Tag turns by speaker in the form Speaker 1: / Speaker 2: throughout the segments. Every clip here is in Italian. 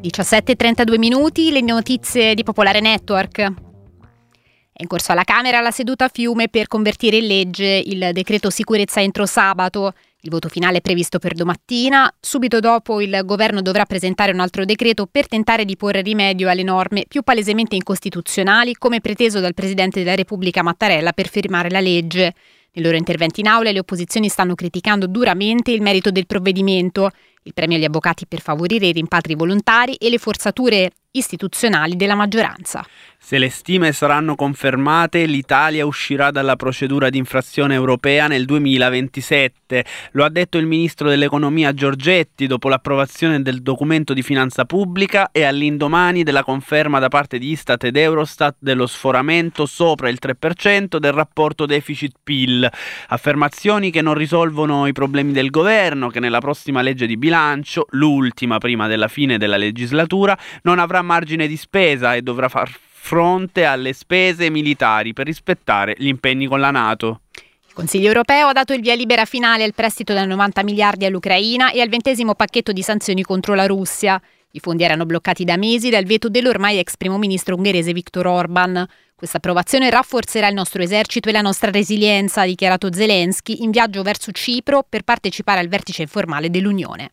Speaker 1: 17:32 minuti, le notizie di Popolare Network. È in corso alla Camera la seduta a Fiume per convertire in legge il decreto sicurezza entro sabato. Il voto finale è previsto per domattina. Subito dopo il governo dovrà presentare un altro decreto per tentare di porre rimedio alle norme più palesemente incostituzionali, come preteso dal Presidente della Repubblica Mattarella per firmare la legge. Nei loro interventi in aula le opposizioni stanno criticando duramente il merito del provvedimento, il premio agli avvocati per favorire i rimpatri volontari e le forzature istituzionali della maggioranza.
Speaker 2: Se le stime saranno confermate, l'Italia uscirà dalla procedura di infrazione europea nel 2027. Lo ha detto il ministro dell'economia Giorgetti dopo l'approvazione del documento di finanza pubblica e all'indomani della conferma da parte di Istat ed Eurostat dello sforamento sopra il 3% del rapporto deficit-PIL. Affermazioni che non risolvono i problemi del governo, che nella prossima legge di bilancio, l'ultima prima della fine della legislatura, non avrà margine di spesa e dovrà far fronte alle spese militari per rispettare gli impegni con la NATO.
Speaker 1: Il Consiglio europeo ha dato il via libera finale al prestito da 90 miliardi all'Ucraina e al 20° pacchetto di sanzioni contro la Russia. I fondi erano bloccati da mesi dal veto dell'ormai ex primo ministro ungherese Viktor Orban. Questa approvazione rafforzerà il nostro esercito e la nostra resilienza, ha dichiarato Zelensky in viaggio verso Cipro per partecipare al vertice informale dell'Unione.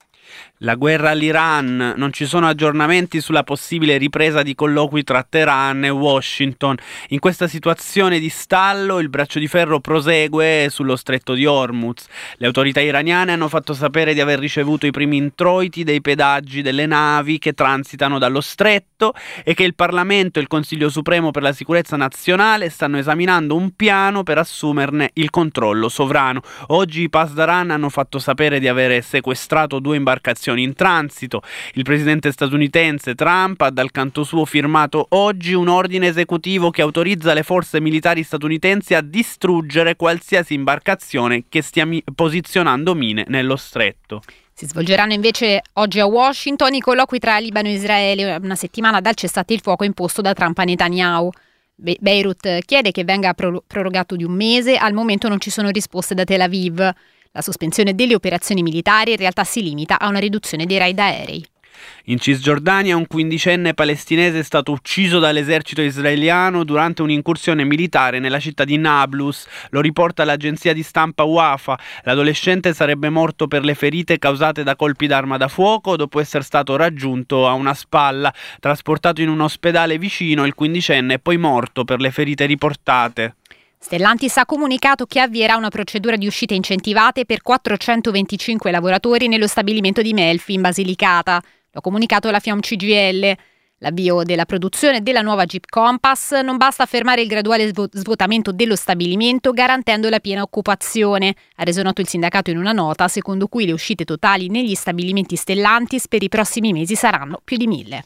Speaker 2: La guerra all'Iran, non ci sono aggiornamenti sulla possibile ripresa di colloqui tra Teheran e Washington. In questa situazione di stallo il braccio di ferro prosegue sullo stretto di Hormuz. Le autorità iraniane hanno fatto sapere di aver ricevuto i primi introiti dei pedaggi delle navi che transitano dallo stretto e che il Parlamento e il Consiglio Supremo per la Sicurezza Nazionale stanno esaminando un piano per assumerne il controllo sovrano. Oggi i Pasdaran hanno fatto sapere di avere sequestrato 2 imbarcazioni in transito. Il presidente statunitense Trump ha dal canto suo firmato oggi un ordine esecutivo che autorizza le forze militari statunitensi a distruggere qualsiasi imbarcazione che stia posizionando mine nello stretto.
Speaker 1: Si svolgeranno invece oggi a Washington i colloqui tra Libano e Israele, una settimana dal cessate il fuoco imposto da Trump a Netanyahu. Beirut chiede che venga prorogato di un mese, al momento non ci sono risposte da Tel Aviv. La sospensione delle operazioni militari in realtà si limita a una riduzione dei raid aerei.
Speaker 2: In Cisgiordania un 15enne palestinese è stato ucciso dall'esercito israeliano durante un'incursione militare nella città di Nablus. Lo riporta l'agenzia di stampa Wafa. L'adolescente sarebbe morto per le ferite causate da colpi d'arma da fuoco dopo essere stato raggiunto a una spalla. Trasportato in un ospedale vicino, il 15enne è poi morto per le ferite riportate.
Speaker 1: Stellantis ha comunicato che avvierà una procedura di uscite incentivate per 425 lavoratori nello stabilimento di Melfi in Basilicata. Lo ha comunicato la FIOM CGIL. L'avvio della produzione della nuova Jeep Compass non basta a fermare il graduale svuotamento dello stabilimento garantendo la piena occupazione, ha reso noto il sindacato in una nota secondo cui le uscite totali negli stabilimenti Stellantis per i prossimi mesi saranno più di 1000.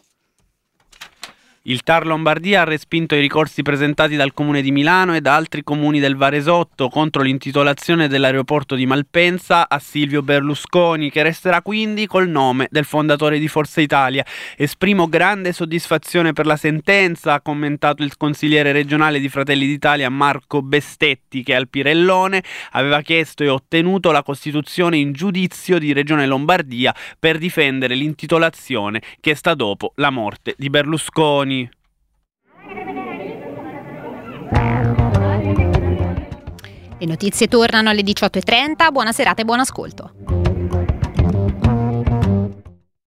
Speaker 2: Il TAR Lombardia ha respinto i ricorsi presentati dal Comune di Milano e da altri comuni del Varesotto contro l'intitolazione dell'aeroporto di Malpensa a Silvio Berlusconi, che resterà quindi col nome del fondatore di Forza Italia. Esprimo grande soddisfazione per la sentenza, ha commentato il consigliere regionale di Fratelli d'Italia Marco Bestetti, che al Pirellone aveva chiesto e ottenuto la costituzione in giudizio di Regione Lombardia per difendere l'intitolazione chiesta dopo la morte di Berlusconi.
Speaker 1: Le notizie tornano alle 18:30, buona serata e buon ascolto.